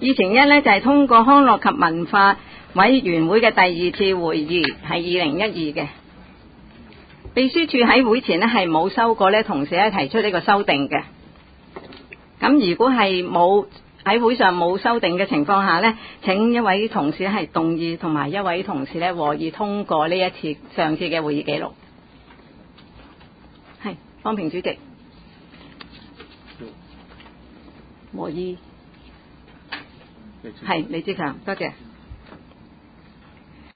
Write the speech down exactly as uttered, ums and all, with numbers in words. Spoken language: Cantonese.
議程一呢，就係、是、通過康樂及文化委員會嘅第二次會議，係二零一二嘅。秘書處喺會前呢，係冇收過呢同事咧提出呢個修訂嘅。咁如果係冇喺會上冇修訂嘅情況下呢，請一位同事係動議，同埋一位同事呢和議通過呢一次上次嘅會議記錄。係方平主席，和議係李志強，多謝。